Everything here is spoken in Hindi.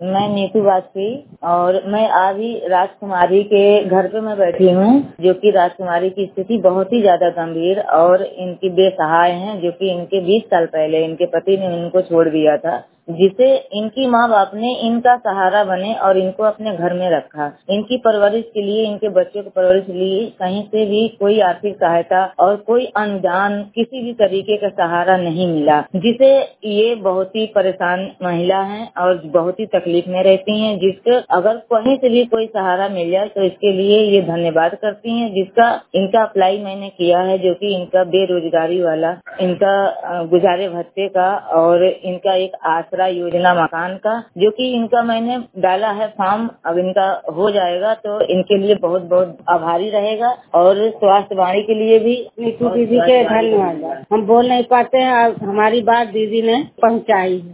मैं नीतू वाजपेयी और मैं अभी राजकुमारी के घर पे मैं बैठी हूँ, जो कि राजकुमारी की स्थिति बहुत ही ज्यादा गंभीर और इनकी बेसहाय हैं, जो कि इनके 20 साल पहले इनके पति ने इनको छोड़ दिया था, जिसे इनकी माँ बाप ने इनका सहारा बने और इनको अपने घर में रखा। इनकी परवरिश के लिए, इनके बच्चों की परवरिश के लिए कहीं से भी कोई आर्थिक सहायता और कोई अनुदान, किसी भी तरीके का सहारा नहीं मिला, जिसे ये बहुत ही परेशान महिला हैं और बहुत ही तकलीफ में रहती हैं। जिसके अगर कहीं से भी कोई सहारा मिल जाए तो इसके लिए ये धन्यवाद करती हैं, जिसका इनका अप्लाई मैंने किया है, जो कि इनका बेरोजगारी वाला, इनका गुजारे भत्ते का और इनका एक आसरा योजना मकान का, जो कि इनका मैंने डाला है फॉर्म। अब इनका हो जाएगा तो इनके लिए बहुत बहुत आभारी रहेगा। और स्वास्थ्य वाणी के लिए भी नीतू दीदी के धन्यवाद। हम बोल नहीं पाते हैं, हमारी बात दीदी ने पहुंचाई है।